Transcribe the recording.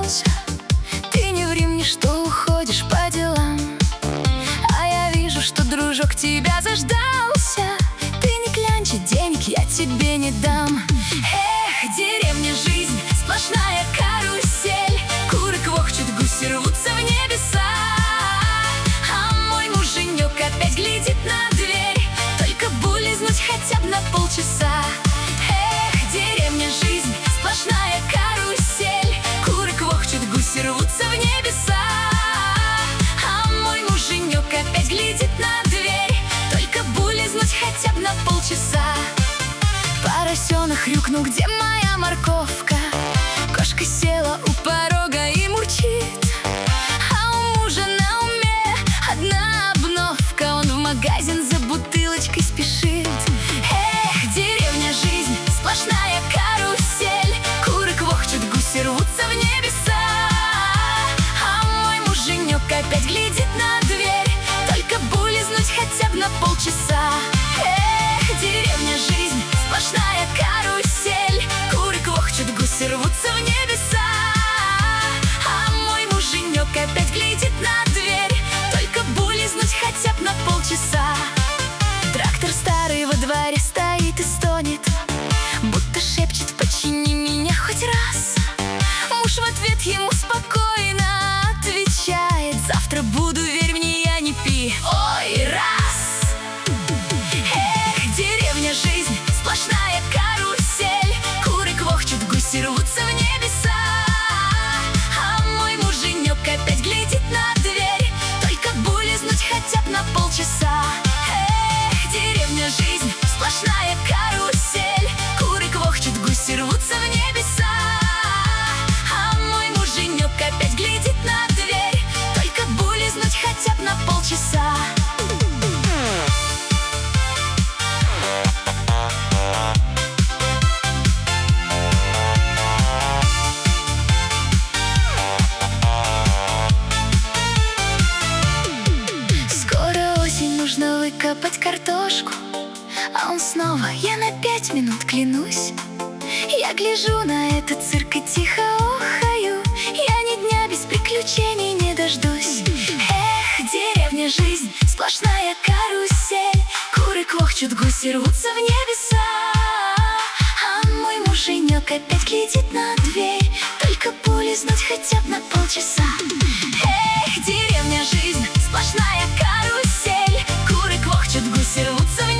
заждался. Ты не ври мне, что уходишь по делам, а я вижу, что дружок тебя заждался. Ты не клянчи, денег я тебе не дам. Эх, деревня, жизнь, сплошная карусель. Куры квохчут, гуси рвутся в небеса, а мой муженек опять глядит на дверь, только бы улизнуть хотя бы на полчаса. Эх, деревня, жизнь, сплошная карусель. Куры квохчут, гуси рвутся в небеса, а мой муженек опять глядит на дверь, только бы улизнуть хотя бы на полчаса. Поросенок хрюкнул: где моя морковка? Кошка села у порога и мурчит, а у мужа на уме одна обновка. Он в магазин за бутылочкой спешит. Эх, деревня, жизнь, сплошная карусель. Куры квохчут, гуси рвутся в небеса, а мой муженек опять глядит на дверь, только бы улизнуть хотя бы на полчаса. Эх, деревня, жизнь, сплошная карусель. Куры квохчут, гуси рвутся в небеса, а мой муженек опять глядит на дверь, только бы улизнуть хотя бы на полчаса. Трактор старый во дворе стоит и стонет, будто шепчет: почини меня хоть раз. Муж в ответ ему спокойно отвечает: завтра буду, верь мне, я не пи. Ой, раз! Эх, деревня, жизнь, сплошная карусель. Куры квохчут, гуси рвутся в небеса, а мой муженек опять глядит на дверь, только бы улизнуть хотя бы на полчаса. Эх, деревня, жизнь, сплошная карусель. Куры квохчут, гуси рвутся в небеса, а мой муженек опять глядит на дверь, только бы улизнуть хотя бы на полчаса. Скоро осень, нужно выкопать картошку, а он снова: я на 5 минут, клянусь. Я гляжу на этот цирк и тихо охаю, я ни дня без приключений не дождусь. Эх, деревня, жизнь, сплошная карусель. Куры квохчут, гуси рвутся в небеса, а мой муженек опять глядит на дверь, только бы улизнуть хотя бы на полчаса. Эх, деревня, жизнь, сплошная карусель. Куры квохчут, гуси рвутся в